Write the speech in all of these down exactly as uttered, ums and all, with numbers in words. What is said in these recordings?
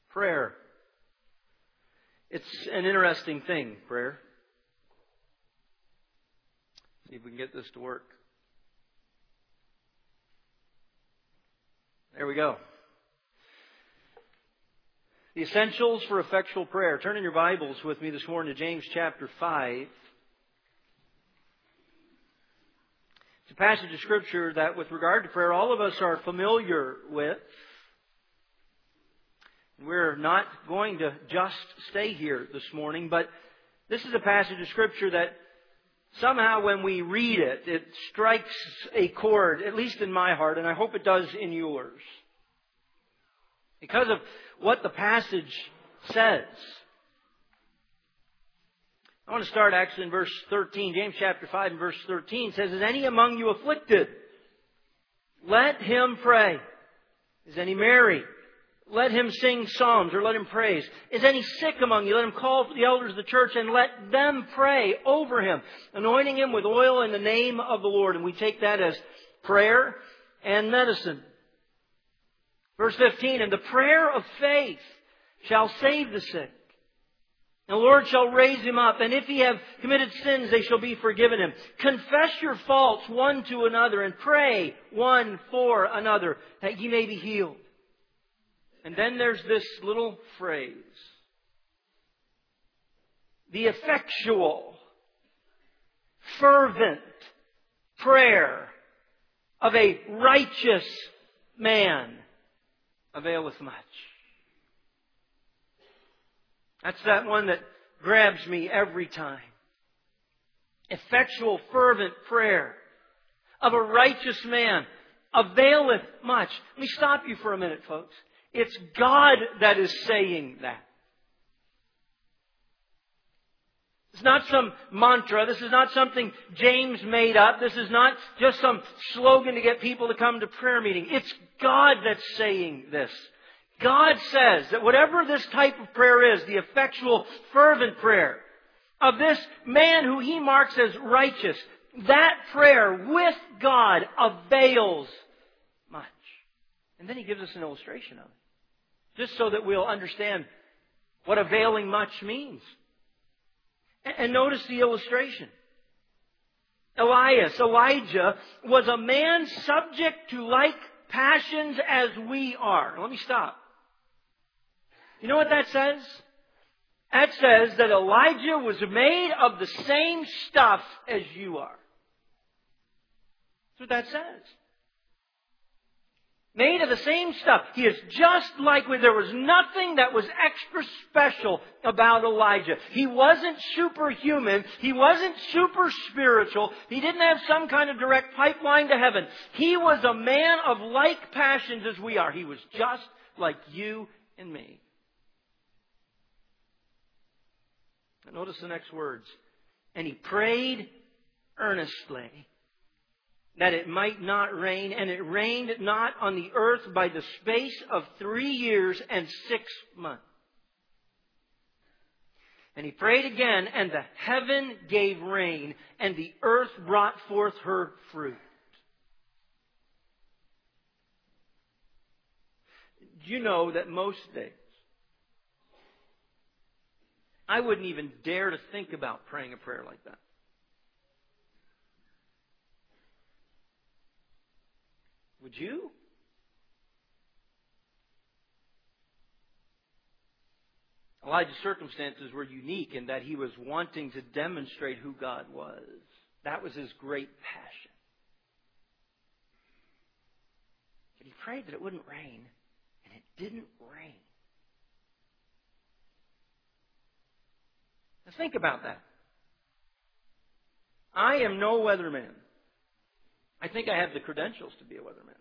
Prayer. It's an interesting thing, prayer. See if we can get this to work. There we go. The essentials for effectual prayer. Turn in your Bibles with me this morning to James chapter five. It's a passage of Scripture that, with regard to prayer, all of us are familiar with. We're not going to just stay here this morning, but this is a passage of Scripture that somehow when we read it, it strikes a chord, at least in my heart, and I hope it does in yours. Because of what the passage says. I want to start actually in verse thirteen. James chapter five and verse thirteen says, "Is any among you afflicted? Let him pray. Is any merry? Let him sing psalms," or let him praise. "Is any sick among you? Let him call for the elders of the church and let them pray over him, anointing him with oil in the name of the Lord." And we take that as prayer and medicine. Verse fifteen, "And the prayer of faith shall save the sick. And the Lord shall raise him up. And if he have committed sins, they shall be forgiven him. Confess your faults one to another and pray one for another that ye may be healed." And then there's this little phrase. "The effectual, fervent prayer of a righteous man availeth much." That's that one that grabs me every time. Effectual, fervent prayer of a righteous man availeth much. Let me stop you for a minute, folks. It's God that is saying that. It's not some mantra. This is not something James made up. This is not just some slogan to get people to come to prayer meeting. It's God that's saying this. God says that whatever this type of prayer is, the effectual, fervent prayer of this man who he marks as righteous, that prayer with God avails much. And then he gives us an illustration of it, just so that we'll understand what availing much means. And notice the illustration. Elias, Elijah, was a man subject to like passions as we are. Let me stop. You know what that says? That says that Elijah was made of the same stuff as you are. That's what that says. Made of the same stuff. He is just like we. There was nothing that was extra special about Elijah. He wasn't superhuman. He wasn't super spiritual. He didn't have some kind of direct pipeline to heaven. He was a man of like passions as we are. He was just like you and me. And notice the next words. "And he prayed earnestly that it might not rain, and it rained not on the earth by the space of three years and six months. And he prayed again, and the heaven gave rain, and the earth brought forth her fruit." Do you know that most days, I wouldn't even dare to think about praying a prayer like that. Would you? Elijah's circumstances were unique in that he was wanting to demonstrate who God was. That was his great passion. But he prayed that it wouldn't rain, and it didn't rain. Now think about that. I am no weatherman. I think I have the credentials to be a weatherman.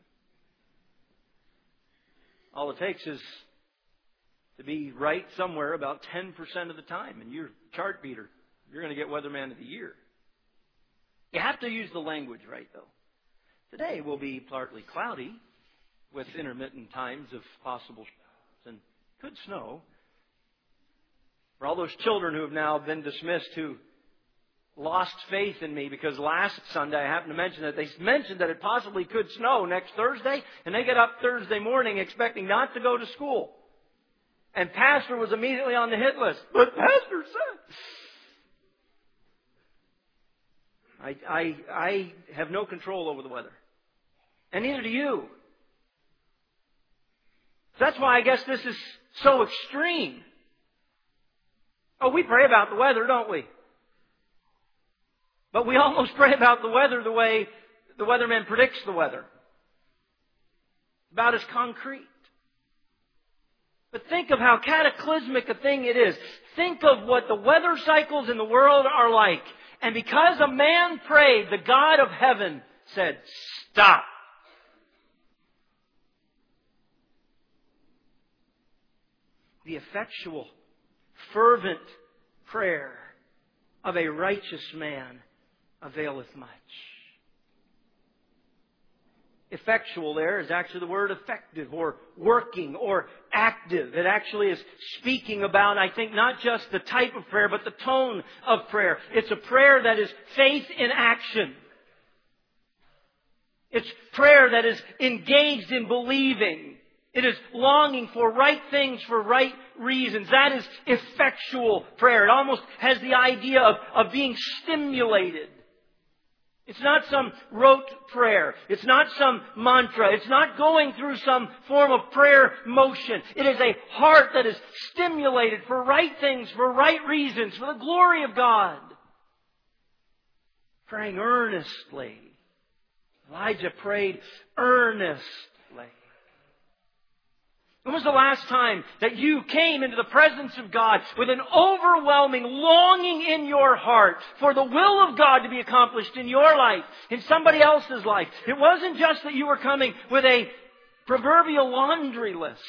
All it takes is to be right somewhere about ten percent of the time. And you're a chart beater. You're going to get Weatherman of the Year. You have to use the language right, though. Today will be partly cloudy with intermittent times of possible showers and could snow. For all those children who have now been dismissed who lost faith in me because last Sunday I happened to mention that they mentioned that it possibly could snow next Thursday, and they get up Thursday morning expecting not to go to school. And pastor was immediately on the hit list. But pastor said... I, I, I have no control over the weather. And neither do you. That's why I guess this is so extreme. Oh, we pray about the weather, don't we? But we almost pray about the weather the way the weatherman predicts the weather. About as concrete. But think of how cataclysmic a thing it is. Think of what the weather cycles in the world are like. And because a man prayed, the God of heaven said, stop. The effectual, fervent prayer of a righteous man availeth much. Effectual there is actually the word effective or working or active. It actually is speaking about, I think, not just the type of prayer, but the tone of prayer. It's a prayer that is faith in action. It's prayer that is engaged in believing. It is longing for right things for right reasons. That is effectual prayer. It almost has the idea of, of being stimulated. It's not some rote prayer. It's not some mantra. It's not going through some form of prayer motion. It is a heart that is stimulated for right things, for right reasons, for the glory of God. Praying earnestly. Elijah prayed earnestly. When was the last time that you came into the presence of God with an overwhelming longing in your heart for the will of God to be accomplished in your life, in somebody else's life? It wasn't just that you were coming with a proverbial laundry list.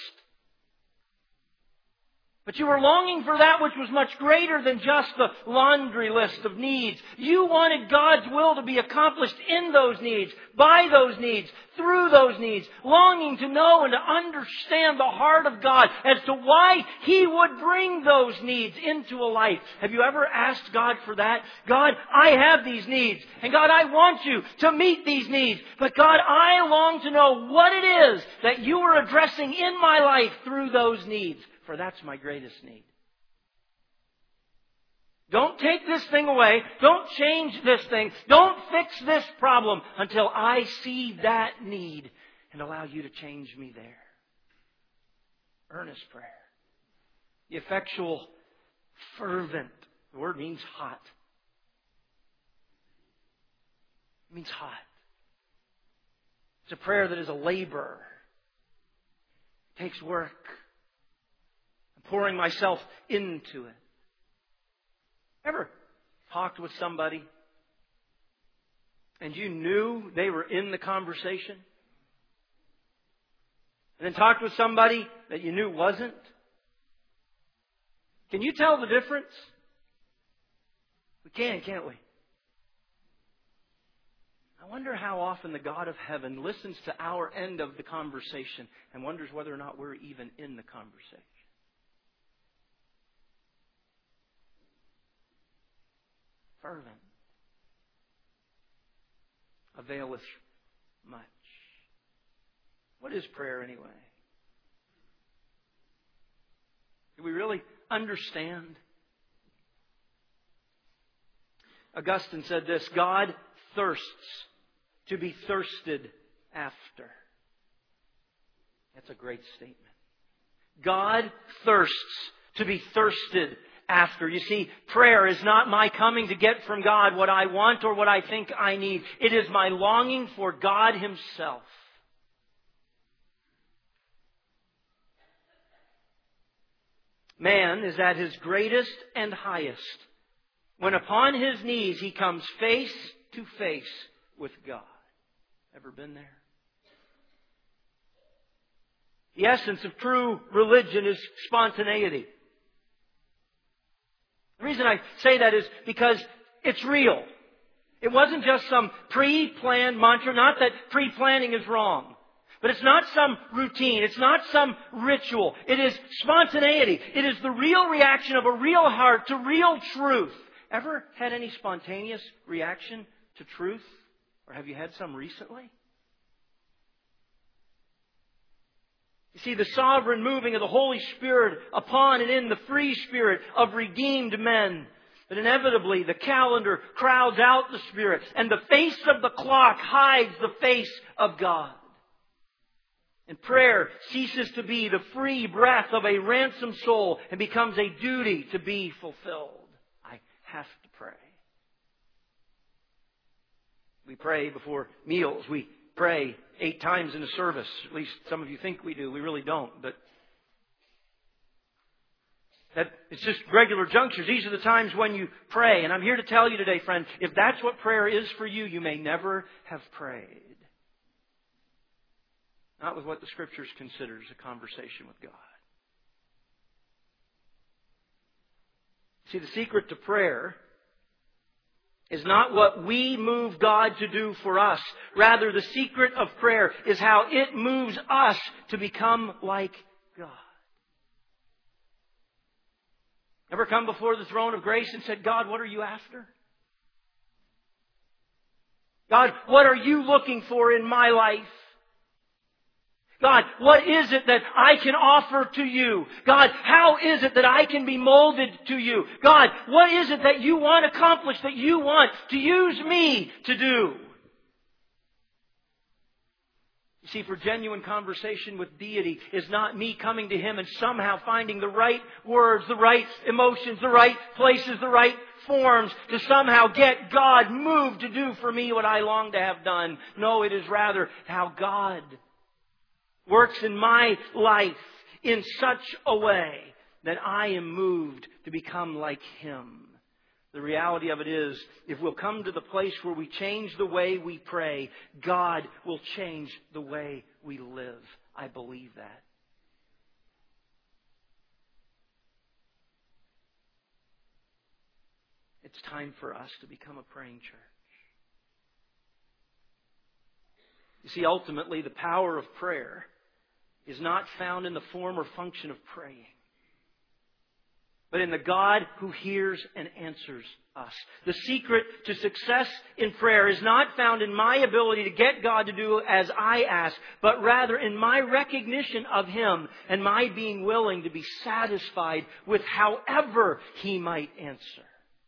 But you were longing for that which was much greater than just the laundry list of needs. You wanted God's will to be accomplished in those needs, by those needs, through those needs. Longing to know and to understand the heart of God as to why He would bring those needs into a life. Have you ever asked God for that? God, I have these needs. And God, I want you to meet these needs. But God, I long to know what it is that you are addressing in my life through those needs. For that's my greatest need. Don't take this thing away. Don't change this thing. Don't fix this problem until I see that need and allow you to change me there. Earnest prayer. The effectual, fervent. The word means hot. It means hot. It's a prayer that is a labor. It takes work. Pouring myself into it. Ever talked with somebody and you knew they were in the conversation? And then talked with somebody that you knew wasn't? Can you tell the difference? We can, can't we? I wonder how often the God of heaven listens to our end of the conversation and wonders whether or not we're even in the conversation. Fervent. Availeth much. What is prayer anyway? Do we really understand? Augustine said this: God thirsts to be thirsted after. That's a great statement. God thirsts to be thirsted after. You see, prayer is not my coming to get from God what I want or what I think I need. It is my longing for God Himself. Man is at his greatest and highest when upon his knees he comes face to face with God. Ever been there? The essence of true religion is spontaneity. The reason I say that is because it's real. It wasn't just some pre-planned mantra. Not that pre-planning is wrong. But it's not some routine. It's not some ritual. It is spontaneity. It is the real reaction of a real heart to real truth. Ever had any spontaneous reaction to truth? Or have you had some recently? You see, the sovereign moving of the Holy Spirit upon and in the free spirit of redeemed men. But inevitably, the calendar crowds out the Spirit, and the face of the clock hides the face of God. And prayer ceases to be the free breath of a ransomed soul and becomes a duty to be fulfilled. I have to pray. We pray before meals. We pray eight times in a service. At least some of you think we do. We really don't. But that it's just regular junctures. These are the times when you pray. And I'm here to tell you today, friend, if that's what prayer is for you, you may never have prayed. Not with what the Scriptures considers a conversation with God. See, the secret to prayer is not what we move God to do for us. Rather, the secret of prayer is how it moves us to become like God. Ever come before the throne of grace and said, God, what are you after? God, what are you looking for in my life? God, what is it that I can offer to you? God, how is it that I can be molded to you? God, what is it that you want accomplished, that you want to use me to do? You see, for genuine conversation with deity is not me coming to Him and somehow finding the right words, the right emotions, the right places, the right forms to somehow get God moved to do for me what I long to have done. No, it is rather how God works in my life in such a way that I am moved to become like Him. The reality of it is, if we'll come to the place where we change the way we pray, God will change the way we live. I believe that. It's time for us to become a praying church. You see, ultimately, the power of prayer is not found in the form or function of praying, but in the God who hears and answers us. The secret to success in prayer is not found in my ability to get God to do as I ask, but rather in my recognition of Him and my being willing to be satisfied with however He might answer.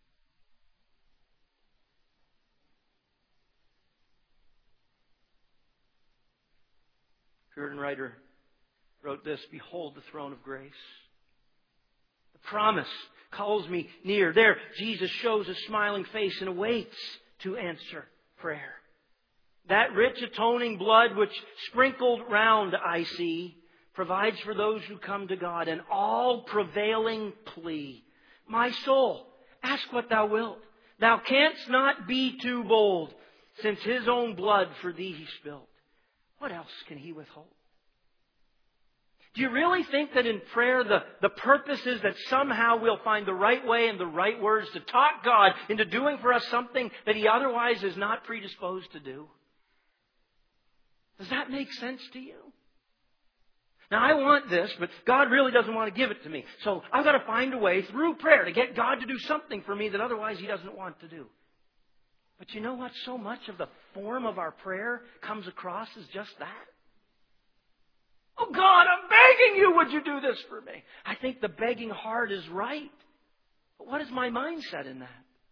Puritan writer wrote this, behold the throne of grace. The promise calls me near. There, Jesus shows a smiling face and awaits to answer prayer. That rich atoning blood which sprinkled round I see provides for those who come to God an all-prevailing plea. My soul, ask what thou wilt. Thou canst not be too bold, since His own blood for thee He spilled. What else can He withhold? Do you really think that in prayer the, the purpose is that somehow we'll find the right way and the right words to talk God into doing for us something that He otherwise is not predisposed to do? Does that make sense to you? Now, I want this, but God really doesn't want to give it to me. So I've got to find a way through prayer to get God to do something for me that otherwise He doesn't want to do. But you know what? So much of the form of our prayer comes across as just that. Oh God, I'm begging you, would you do this for me? I think the begging heart is right. But what is my mindset in that?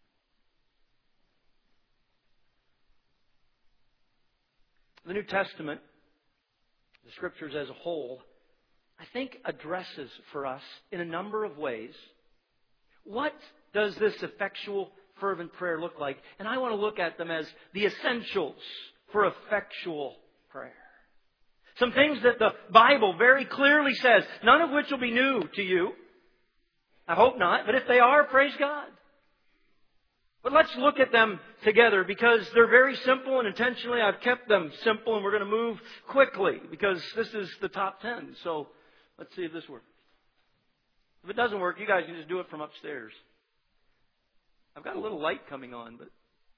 The New Testament, the Scriptures as a whole, I think addresses for us in a number of ways, what does this effectual, fervent prayer look like? And I want to look at them as the essentials for effectual prayer. Some things that the Bible very clearly says, none of which will be new to you. I hope not, but if they are, praise God. But let's look at them together because they're very simple, and intentionally I've kept them simple, and we're going to move quickly because this is the top ten. So let's see if this works. If it doesn't work, you guys can just do it from upstairs. I've got a little light coming on, but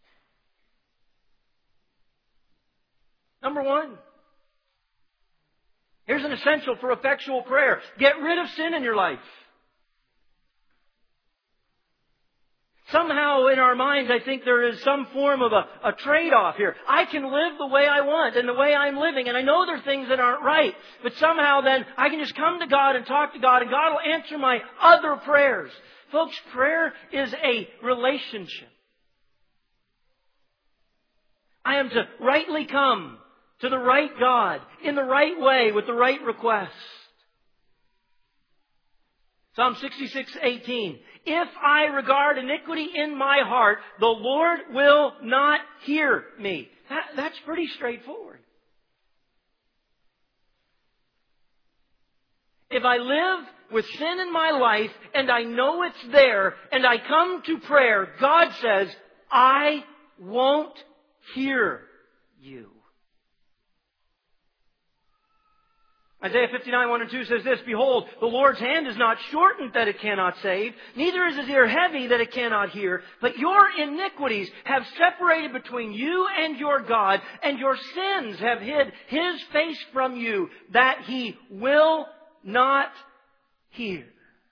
number one. Here's an essential for effectual prayer. Get rid of sin in your life. Somehow in our minds, I think there is some form of a, a trade-off here. I can live the way I want and the way I'm living, and I know there are things that aren't right. But somehow then I can just come to God and talk to God, and God will answer my other prayers. Folks, prayer is a relationship. I am to rightly come to the right God in the right way with the right request. Psalm sixty-six eighteen. If I regard iniquity in my heart, the Lord will not hear me. That, that's pretty straightforward. If I live with sin in my life and I know it's there and I come to prayer, God says, I won't hear you. Isaiah fifty-nine, one and two says this, Behold, the Lord's hand is not shortened that it cannot save, neither is His ear heavy that it cannot hear, but your iniquities have separated between you and your God, and your sins have hid His face from you, that He will not hear.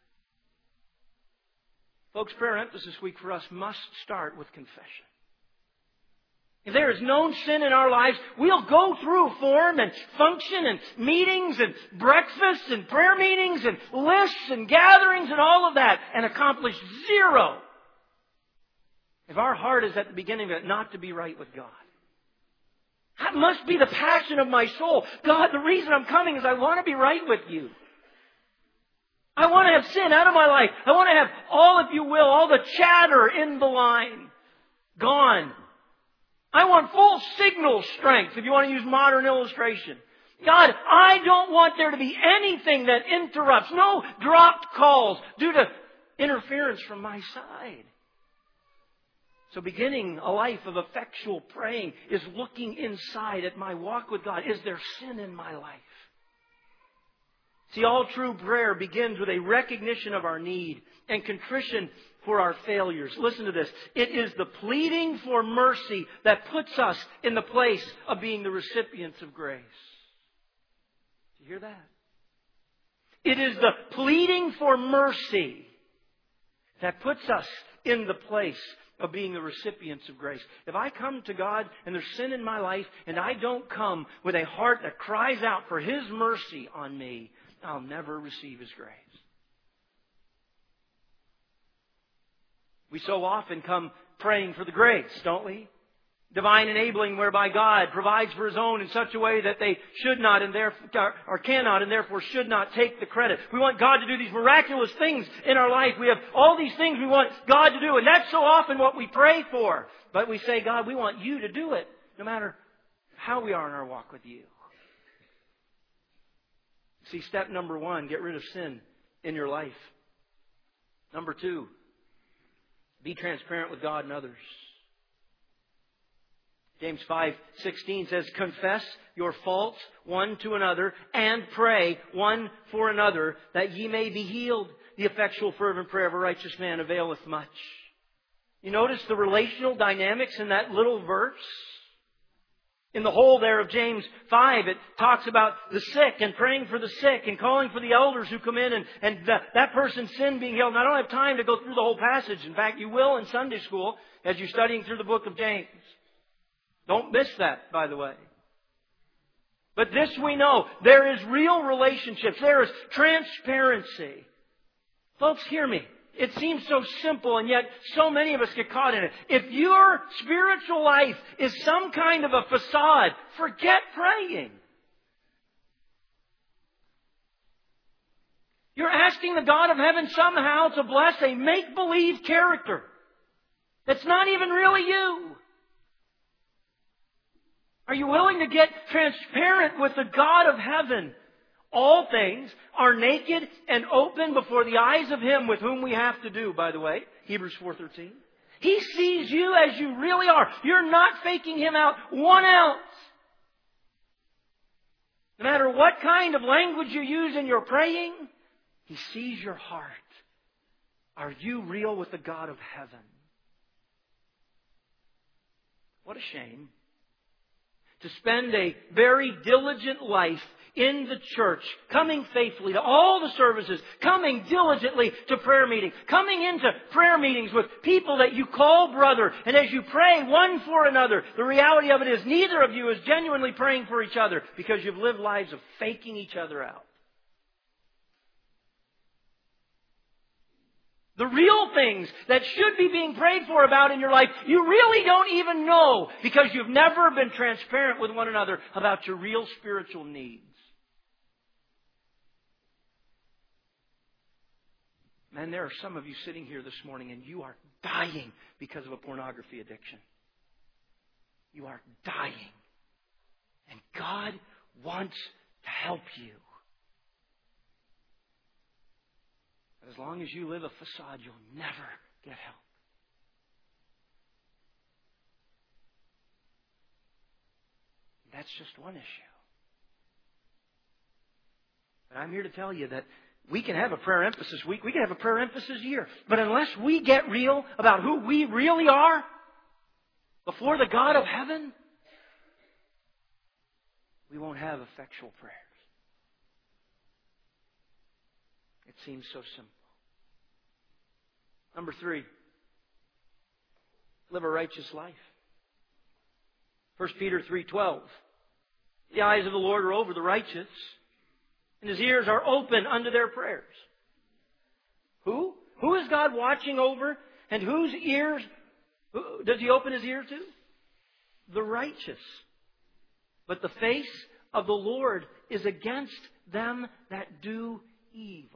Folks, prayer emphasis week for us must start with confession. If there is known sin in our lives, we'll go through form and function and meetings and breakfasts and prayer meetings and lists and gatherings and all of that and accomplish zero if our heart is at the beginning of it not to be right with God. That must be the passion of my soul. God, the reason I'm coming is I want to be right with you. I want to have sin out of my life. I want to have all, if you will, all the chatter in the line gone. I want full signal strength, if you want to use modern illustration. God, I don't want there to be anything that interrupts, no dropped calls due to interference from my side. So beginning a life of effectual praying is looking inside at my walk with God. Is there sin in my life? See, all true prayer begins with a recognition of our need and contrition for our failures. Listen to this. It is the pleading for mercy that puts us in the place of being the recipients of grace. Do you hear that? It is the pleading for mercy that puts us in the place of being the recipients of grace. If I come to God and there's sin in my life and I don't come with a heart that cries out for His mercy on me, I'll never receive His grace. We so often come praying for the grace, don't we? Divine enabling whereby God provides for His own in such a way that they should not and therefore, or cannot and therefore should not take the credit. We want God to do these miraculous things in our life. We have all these things we want God to do, and that's so often what we pray for. But we say, God, we want You to do it, no matter how we are in our walk with You. See, step number one, get rid of sin in your life. Number two, be transparent with God and others. James five sixteen says, Confess your faults one to another and pray one for another that ye may be healed. The effectual fervent prayer of a righteous man availeth much. You notice the relational dynamics in that little verse? In the whole there of James five, it talks about the sick and praying for the sick and calling for the elders who come in and, and the, that person's sin being healed. And I don't have time to go through the whole passage. In fact, you will in Sunday school as you're studying through the book of James. Don't miss that, by the way. But this we know. There is real relationships. There is transparency. Folks, hear me. It seems so simple, and yet so many of us get caught in it. If your spiritual life is some kind of a facade, forget praying. You're asking the God of heaven somehow to bless a make-believe character that's not even really you. Are you willing to get transparent with the God of heaven? All things are naked and open before the eyes of Him with whom we have to do, by the way. Hebrews four thirteen. He sees you as you really are. You're not faking Him out one ounce. No matter what kind of language you use in your praying, He sees your heart. Are you real with the God of heaven? What a shame to spend a very diligent life in the church, coming faithfully to all the services, coming diligently to prayer meetings, coming into prayer meetings with people that you call brother, and as you pray one for another, the reality of it is neither of you is genuinely praying for each other because you've lived lives of faking each other out. The real things that should be being prayed for about in your life, you really don't even know because you've never been transparent with one another about your real spiritual needs. Man, there are some of you sitting here this morning and you are dying because of a pornography addiction. You are dying. And God wants to help you. As long as you live a facade, you'll never get help. That's just one issue. But I'm here to tell you that we can have a prayer emphasis week. We can have a prayer emphasis year. But unless we get real about who we really are before the God of heaven, we won't have effectual prayers. It seems so simple. Number three, live a righteous life. First Peter three twelve. The eyes of the Lord are over the righteous, and His ears are open unto their prayers. Who? Who is God watching over? And whose ears who, does He open His ear to? The righteous. But the face of the Lord is against them that do evil.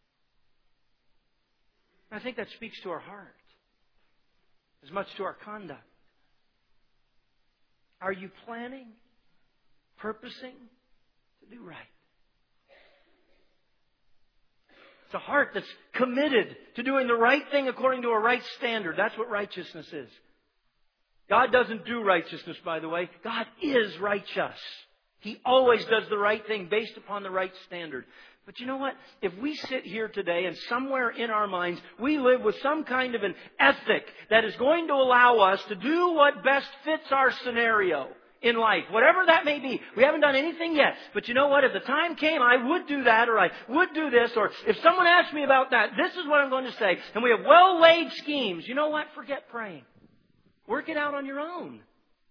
I think that speaks to our heart as much to our conduct. Are you planning, purposing to do right? It's a heart that's committed to doing the right thing according to a right standard. That's what righteousness is. God doesn't do righteousness, by the way. God is righteous. He always does the right thing based upon the right standard. But you know what? If we sit here today and somewhere in our minds we live with some kind of an ethic that is going to allow us to do what best fits our scenario in life, whatever that may be. We haven't done anything yet. But you know what? If the time came, I would do that, or I would do this, or if someone asked me about that, this is what I'm going to say. And we have well-laid schemes. You know what? Forget praying. Work it out on your own.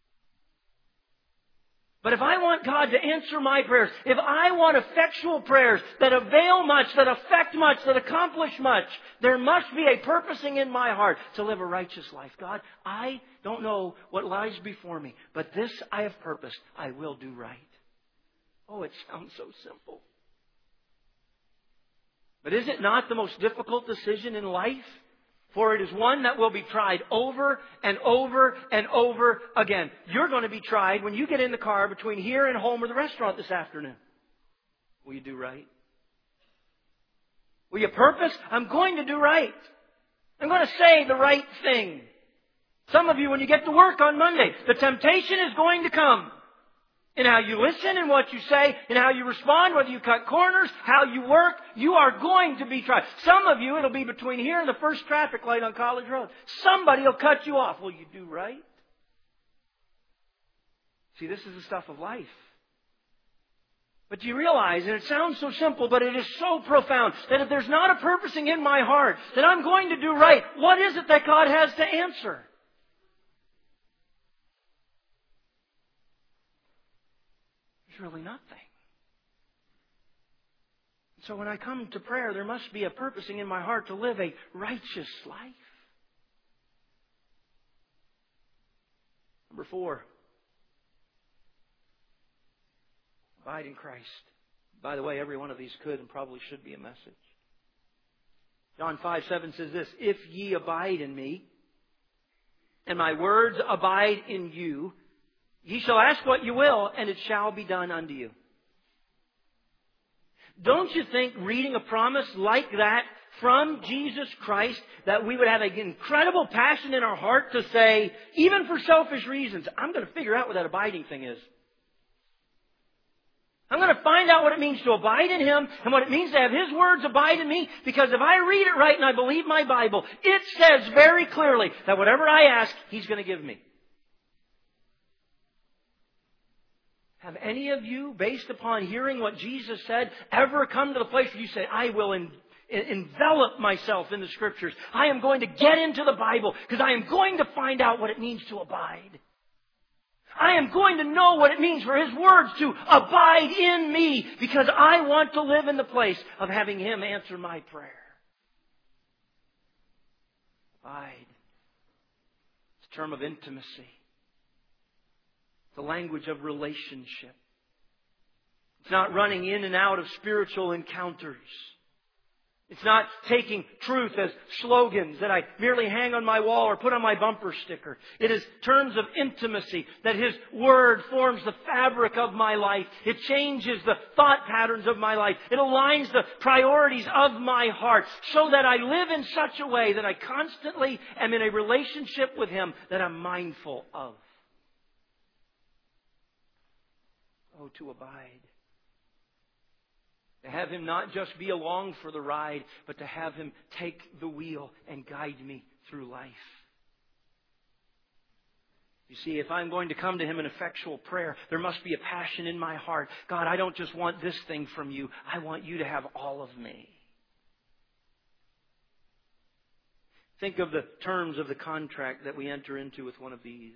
But if I want God to answer my prayers, if I want effectual prayers that avail much, that affect much, that accomplish much, there must be a purposing in my heart to live a righteous life. God, I don't know what lies before me, but this I have purposed. I will do right. Oh, it sounds so simple. But is it not the most difficult decision in life? For it is one that will be tried over and over and over again. You're going to be tried when you get in the car between here and home or the restaurant this afternoon. Will you do right? Will you purpose? I'm going to do right. I'm going to say the right thing. Some of you, when you get to work on Monday, the temptation is going to come. In how you listen and what you say, in how you respond, whether you cut corners, how you work, you are going to be tried. Some of you, it'll be between here and the first traffic light on College Road. Somebody will cut you off. Will you do right? See, this is the stuff of life. But you realize, and it sounds so simple, but it is so profound, that if there's not a purposing in my heart that I'm going to do right, what is it that God has to answer? Really nothing. So when I come to prayer, there must be a purposing in my heart to live a righteous life. Number four, abide in Christ. By the way, every one of these could and probably should be a message. John five seven says this, if ye abide in me, and my words abide in you, ye shall ask what you will, and it shall be done unto you. Don't you think reading a promise like that from Jesus Christ, that we would have an incredible passion in our heart to say, even for selfish reasons, I'm going to figure out what that abiding thing is. I'm going to find out what it means to abide in Him and what it means to have His words abide in me. Because if I read it right and I believe my Bible, it says very clearly that whatever I ask, He's going to give me. Have any of you, based upon hearing what Jesus said, ever come to the place where you say, I will en- envelop myself in the Scriptures. I am going to get into the Bible because I am going to find out what it means to abide. I am going to know what it means for His words to abide in me because I want to live in the place of having Him answer my prayer. Abide. It's a term of intimacy. The language of relationship. It's not running in and out of spiritual encounters. It's not taking truth as slogans that I merely hang on my wall or put on my bumper sticker. It is terms of intimacy, that His Word forms the fabric of my life. It changes the thought patterns of my life. It aligns the priorities of my heart so that I live in such a way that I constantly am in a relationship with Him that I'm mindful of. Oh, to abide. To have Him not just be along for the ride, but to have Him take the wheel and guide me through life. You see, if I'm going to come to Him in effectual prayer, there must be a passion in my heart. God, I don't just want this thing from You. I want You to have all of me. Think of the terms of the contract that we enter into with one of these.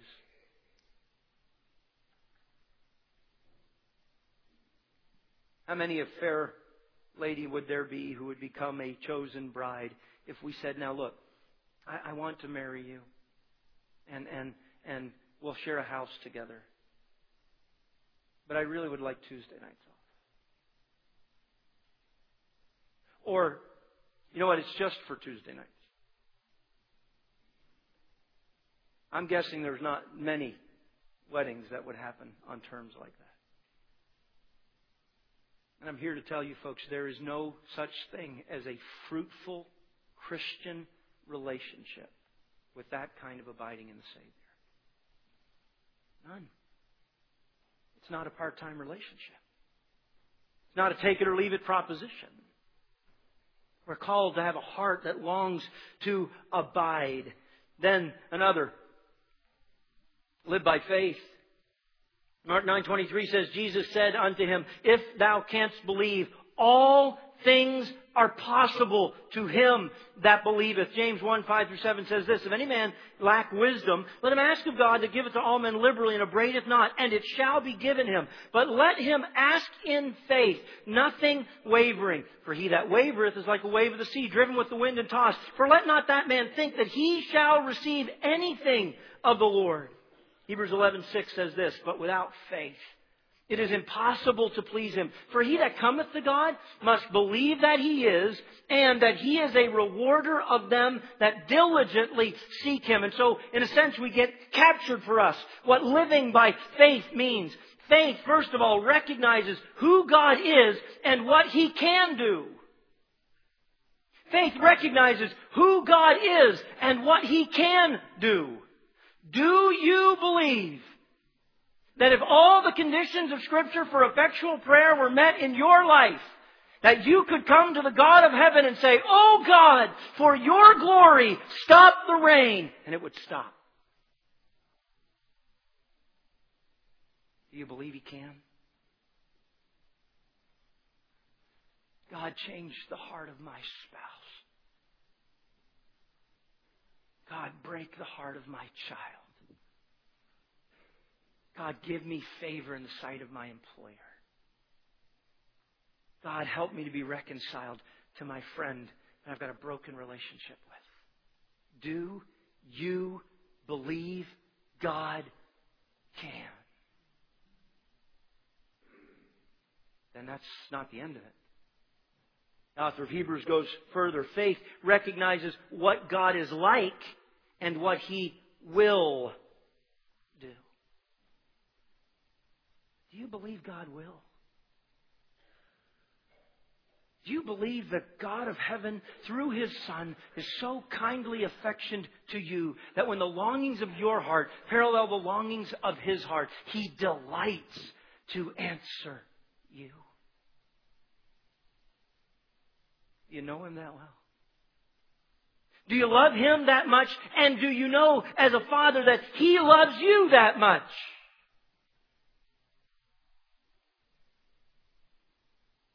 How many a fair lady would there be who would become a chosen bride if we said, now look, I, I want to marry you and, and, and we'll share a house together. But I really would like Tuesday nights off. Or, you know what, it's just for Tuesday nights. I'm guessing there's not many weddings that would happen on terms like that. And I'm here to tell you, folks, there is no such thing as a fruitful Christian relationship with that kind of abiding in the Savior. None. It's not a part-time relationship. It's not a take it or leave it proposition. We're called to have a heart that longs to abide. Then another, live by faith. Mark nine twenty-three says, Jesus said unto him, if thou canst believe, all things are possible to him that believeth. James one, five through seven says this, if any man lack wisdom, let him ask of God to give it to all men liberally and upbraideth not, and it shall be given him. But let him ask in faith, nothing wavering. For he that wavereth is like a wave of the sea, driven with the wind and tossed. For let not that man think that he shall receive anything of the Lord. Hebrews eleven six says this, but without faith it is impossible to please Him. For he that cometh to God must believe that He is, and that He is a rewarder of them that diligently seek Him. And so, in a sense, we get captured for us what living by faith means. Faith, first of all, recognizes who God is and what He can do. Faith recognizes who God is and what He can do. Do you believe that if all the conditions of Scripture for effectual prayer were met in your life, that you could come to the God of heaven and say, oh God, for Your glory, stop the rain, and it would stop? Do you believe He can? God, change the heart of my spouse. God, break the heart of my child. God, give me favor in the sight of my employer. God, help me to be reconciled to my friend that I've got a broken relationship with. Do you believe God can? Then that's not the end of it. The author of Hebrews goes further. Faith recognizes what God is like and what He will do. Do you believe God will? Do you believe that God of heaven, through His Son, is so kindly affectioned to you that when the longings of your heart parallel the longings of His heart, He delights to answer you? Do you know Him that well? Do you love Him that much? And do you know as a father that He loves you that much?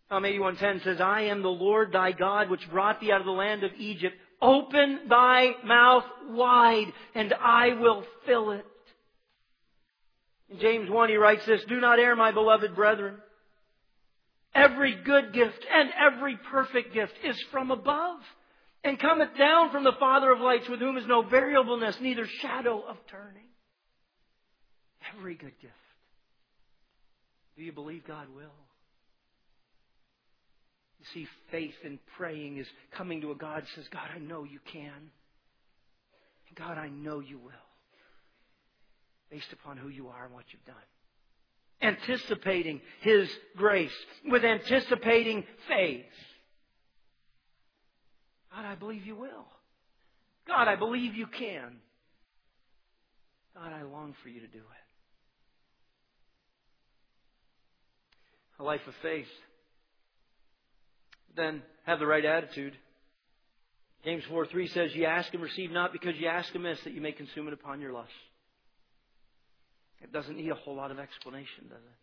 Psalm eighty-one ten says, I am the Lord thy God, which brought thee out of the land of Egypt. Open thy mouth wide, and I will fill it. In James one, he writes this, Do not err, my beloved brethren. Every good gift and every perfect gift is from above, and cometh down from the Father of lights, with whom is no variableness, neither shadow of turning. Every good gift. Do you believe God will? You see, faith in praying is coming to a God who says, God, I know you can. And God, I know you will. Based upon who you are and what you've done. Anticipating His grace with anticipating faith. God, I believe you will. God, I believe you can. God, I long for you to do it. A life of faith. Then have the right attitude. James four three says, Ye ask and receive not because ye ask amiss, that you may consume it upon your lust. It doesn't need a whole lot of explanation, does it?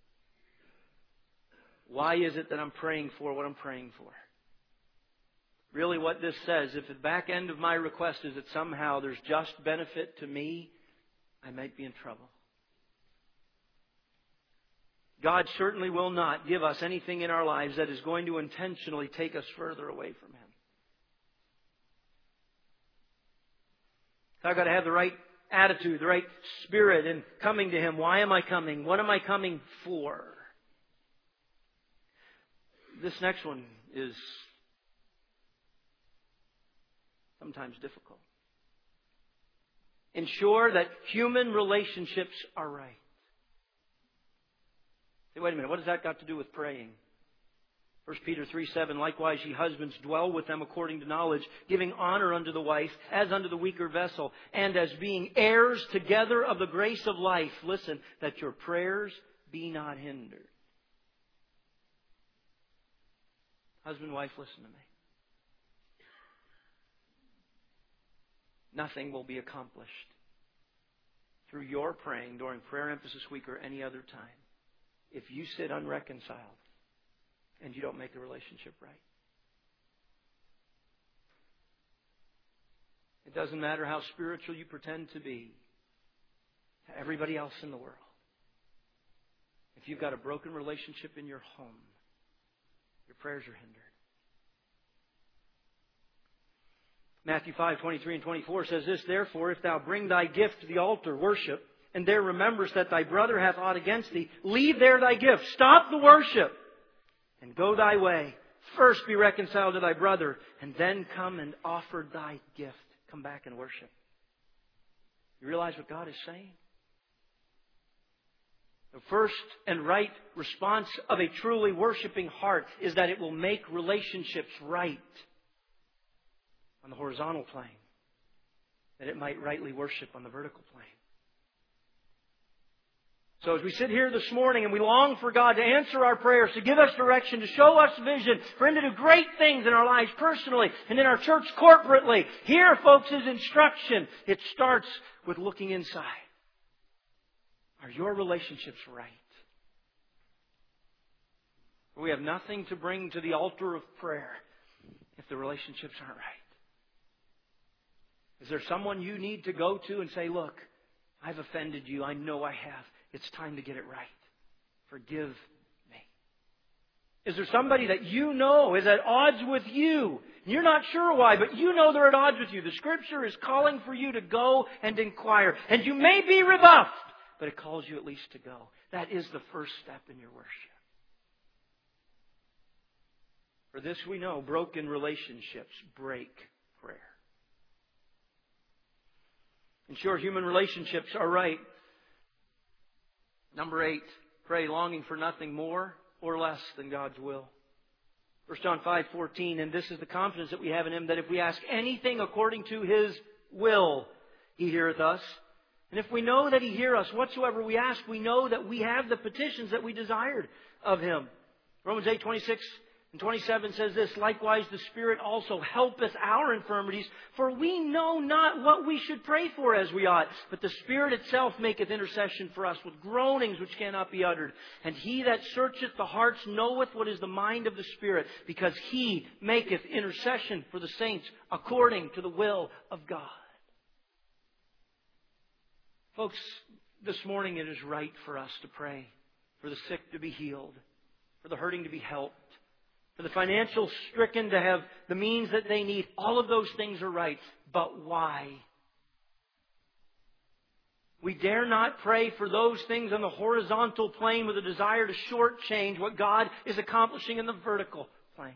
Why is it that I'm praying for what I'm praying for? Really what this says, if the back end of my request is that somehow there's just benefit to me, I might be in trouble. God certainly will not give us anything in our lives that is going to intentionally take us further away from Him. So I've got to have the right attitude, the right spirit in coming to Him. Why am I coming? What am I coming for? This next one is sometimes difficult. Ensure that human relationships are right. Hey, wait a minute, what does that got to do with praying? First Peter three seven, Likewise ye husbands dwell with them according to knowledge, giving honor unto the wife as unto the weaker vessel, and as being heirs together of the grace of life. Listen, that your prayers be not hindered. Husband, wife, listen to me. Nothing will be accomplished through your praying during Prayer Emphasis Week or any other time if you sit unreconciled and you don't make the relationship right. It doesn't matter how spiritual you pretend to be to everybody else in the world. If you've got a broken relationship in your home, your prayers are hindered. Matthew five twenty-three and twenty-four says this, Therefore, if thou bring thy gift to the altar, worship, and there rememberest that thy brother hath aught against thee, leave there thy gift. Stop the worship and go thy way. First be reconciled to thy brother, and then come and offer thy gift. Come back and worship. You realize what God is saying? The first and right response of a truly worshiping heart is that it will make relationships right on the horizontal plane, that it might rightly worship on the vertical plane. So as we sit here this morning and we long for God to answer our prayers, to give us direction, to show us vision, for Him to do great things in our lives personally and in our church corporately, here, folks, is instruction. It starts with looking inside. Are your relationships right? We have nothing to bring to the altar of prayer if the relationships aren't right. Is there someone you need to go to and say, look, I've offended you. I know I have. It's time to get it right. Forgive me. Is there somebody that you know is at odds with you? You're not sure why, but you know they're at odds with you. The Scripture is calling for you to go and inquire. And you may be rebuffed, but it calls you at least to go. That is the first step in your worship. For this we know, broken relationships break prayer. Ensure human relationships are right. Number eight, pray longing for nothing more or less than God's will. First John five fourteen, and this is the confidence that we have in Him, that if we ask anything according to His will, He heareth us. And if we know that He heareth us whatsoever we ask, we know that we have the petitions that we desired of Him. Romans eight twenty-six And twenty-seven says this, likewise the Spirit also helpeth our infirmities, for we know not what we should pray for as we ought. But the Spirit itself maketh intercession for us with groanings which cannot be uttered. And He that searcheth the hearts knoweth what is the mind of the Spirit, because He maketh intercession for the saints according to the will of God. Folks, this morning it is right for us to pray for the sick to be healed, for the hurting to be helped, for the financial stricken to have the means that they need. All of those things are right. But why? We dare not pray for those things on the horizontal plane with a desire to shortchange what God is accomplishing in the vertical plane.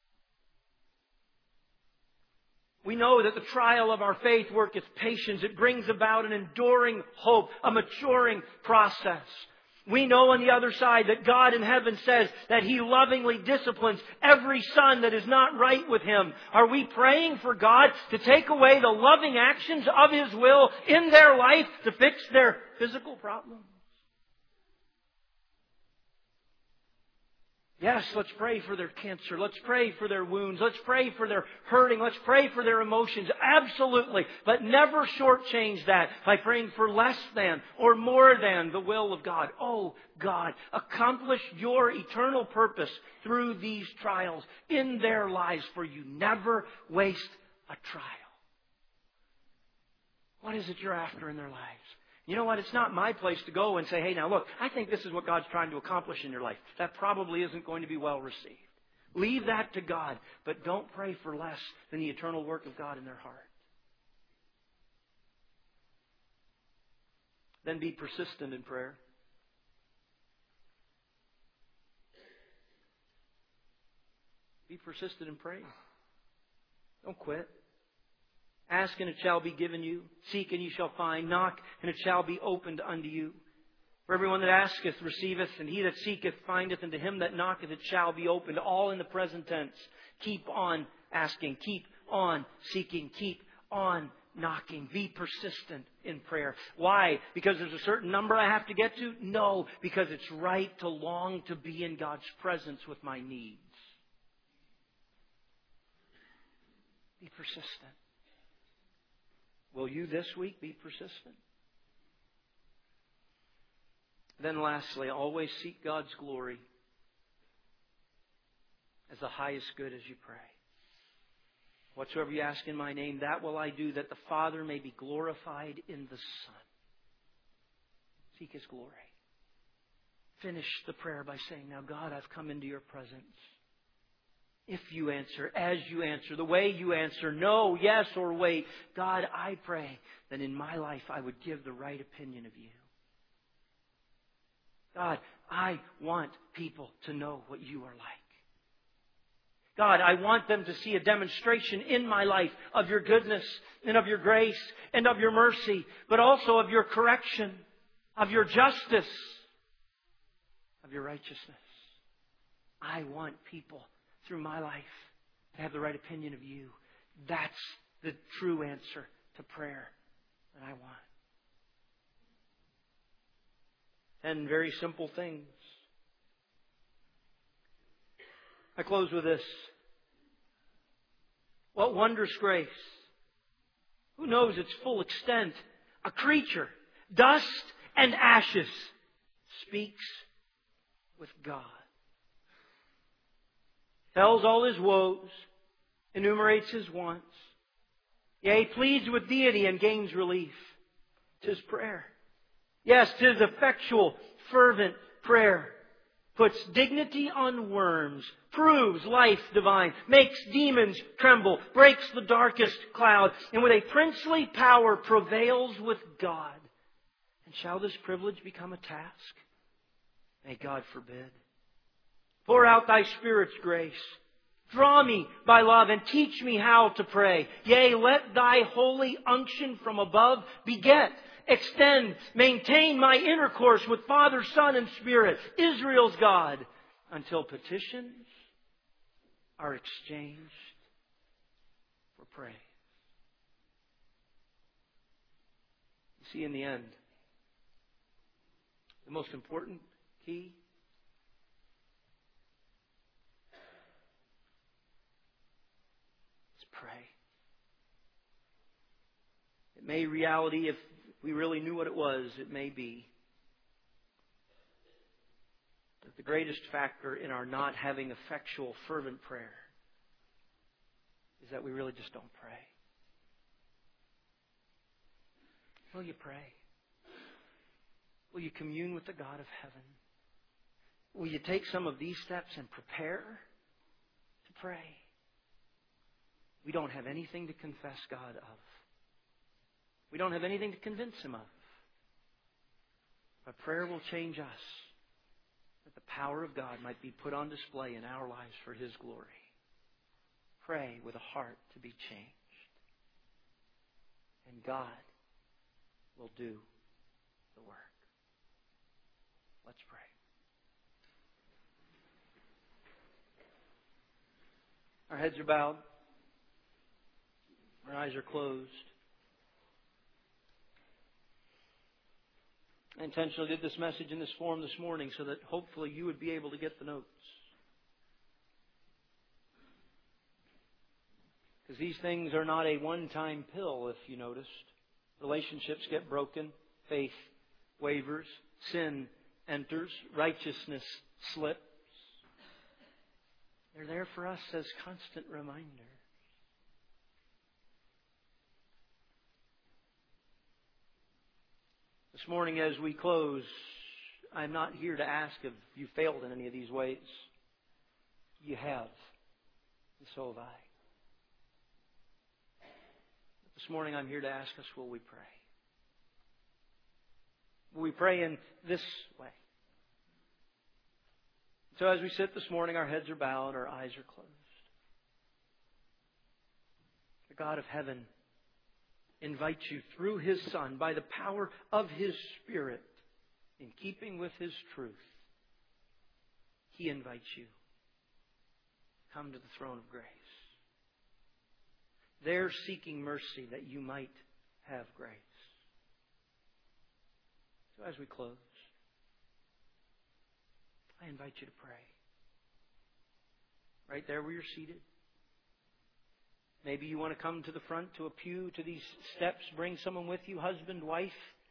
We know that the trial of our faith worketh patience. It brings about an enduring hope, a maturing process. We know on the other side that God in heaven says that He lovingly disciplines every son that is not right with Him. Are we praying for God to take away the loving actions of His will in their life to fix their physical problems? Yes, let's pray for their cancer. Let's pray for their wounds. Let's pray for their hurting. Let's pray for their emotions. Absolutely. But never shortchange that by praying for less than or more than the will of God. Oh, God, accomplish your eternal purpose through these trials in their lives, for you never waste a trial. What is it you're after in their lives? You know what? It's not my place to go and say, hey, now look, I think this is what God's trying to accomplish in your life. That probably isn't going to be well received. Leave that to God, but don't pray for less than the eternal work of God in their heart. Then be persistent in prayer. Be persistent in praying. Don't quit. Ask and it shall be given you. Seek and you shall find. Knock and it shall be opened unto you. For everyone that asketh receiveth, and he that seeketh findeth, and to him that knocketh it shall be opened. All in the present tense. Keep on asking. Keep on seeking. Keep on knocking. Be persistent in prayer. Why? Because there's a certain number I have to get to? No, because it's right to long to be in God's presence with my needs. Be persistent. Will you this week be persistent? Then lastly, always seek God's glory as the highest good as you pray. Whatsoever you ask in my name, that will I do, that the Father may be glorified in the Son. Seek His glory. Finish the prayer by saying, now God, I've come into your presence. If you answer, as you answer, the way you answer, no, yes, or wait, God, I pray that in my life I would give the right opinion of you. God, I want people to know what you are like. God, I want them to see a demonstration in my life of your goodness and of your grace and of your mercy, but also of your correction, of your justice, of your righteousness. I want people through my life to have the right opinion of you. That's the true answer to prayer that I want. And very simple things. I close with this. What wondrous grace. Who knows its full extent? A creature, dust and ashes, speaks with God. Tells all his woes, enumerates his wants. Yea, pleads with deity and gains relief. 'Tis prayer. Yes, 'tis effectual, fervent prayer. Puts dignity on worms, proves life divine, makes demons tremble, breaks the darkest cloud, and with a princely power prevails with God. And shall this privilege become a task? May God forbid. Pour out thy Spirit's grace. Draw me by love and teach me how to pray. Yea, let thy holy unction from above beget, extend, maintain my intercourse with Father, Son, and Spirit, Israel's God, until petitions are exchanged for praise. You see, in the end, the most important key May reality, if we really knew what it was, it may be that the greatest factor in our not having effectual, fervent prayer is that we really just don't pray. Will you pray? Will you commune with the God of heaven? Will you take some of these steps and prepare to pray? We don't have anything to confess God of. We don't have anything to convince Him of. But prayer will change us, that the power of God might be put on display in our lives for His glory. Pray with a heart to be changed. And God will do the work. Let's pray. Our heads are bowed. Our eyes are closed. I intentionally did this message in this form this morning so that hopefully you would be able to get the notes. Because these things are not a one-time pill, if you noticed. Relationships get broken. Faith wavers. Sin enters. Righteousness slips. They're there for us as constant reminders. This morning as we close, I'm not here to ask if you failed in any of these ways. You have. And so have I. This morning I'm here to ask us, will we pray? Will we pray in this way? So as we sit this morning, our heads are bowed, our eyes are closed. The God of heaven invites you through His Son, by the power of His Spirit, in keeping with His truth. He invites you. Come to the throne of grace. There seeking mercy that you might have grace. So as we close, I invite you to pray. Right there where you're seated. Maybe you want to come to the front, to a pew, to these steps. Bring someone with you, husband, wife.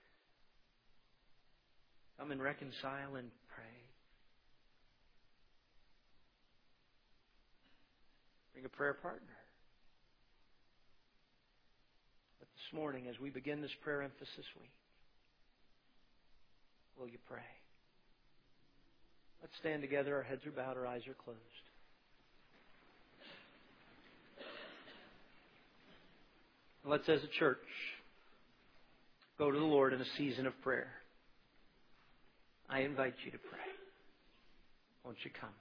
Come and reconcile and pray. Bring a prayer partner. But this morning, as we begin this prayer emphasis week, will you pray? Let's stand together. Our heads are bowed. Our eyes are closed. Let's, as a church, go to the Lord in a season of prayer. I invite you to pray. Won't you come?